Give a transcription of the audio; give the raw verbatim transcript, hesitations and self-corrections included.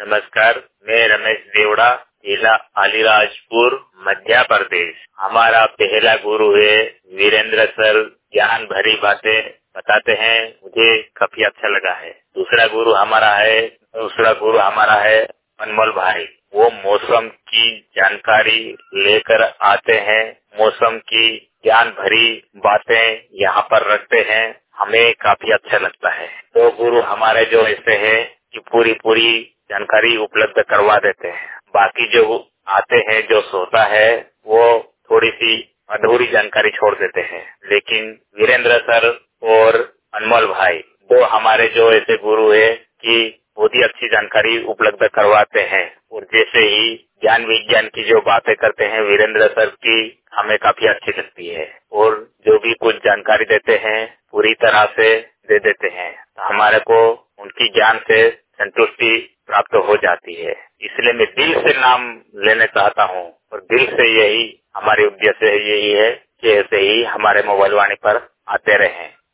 नमस्कार, मैं रमेश देवड़ा, जिला अलीराजपुर, मध्य प्रदेश। हमारा पहला गुरु है वीरेंद्र सर, ज्ञान भरी बातें बताते हैं, मुझे काफी अच्छा लगा है। दूसरा गुरु हमारा है दूसरा गुरु हमारा है अनमोल भाई। वो मौसम की जानकारी लेकर आते हैं, मौसम की ज्ञान भरी बातें यहाँ पर रखते हैं, हमें काफी अच्छा लगता है। दो गुरु हमारे जो ऐसे हैं कि पूरी पूरी जानकारी उपलब्ध करवा देते हैं। बाकी जो आते हैं, जो सोता है, वो थोड़ी सी अधूरी जानकारी छोड़ देते हैं। लेकिन वीरेंद्र सर और अनमोल भाई, वो हमारे जो ऐसे गुरु है कि बहुत ही अच्छी जानकारी उपलब्ध करवाते हैं। और जैसे ही ज्ञान विज्ञान की जो बातें करते हैं वीरेंद्र सर की, हमें काफी अच्छी लगती है। और जो भी कुछ जानकारी देते हैं पूरी तरह से दे देते हैं, तो हमारे को उनकी ज्ञान से संतुष्टि प्राप्त हो जाती है। इसलिए मैं दिल से नाम लेना चाहता हूँ और दिल से यही हमारे उद्देश्य यही है कि ऐसे ही हमारे मोबाइल वाणी पर आते रहें।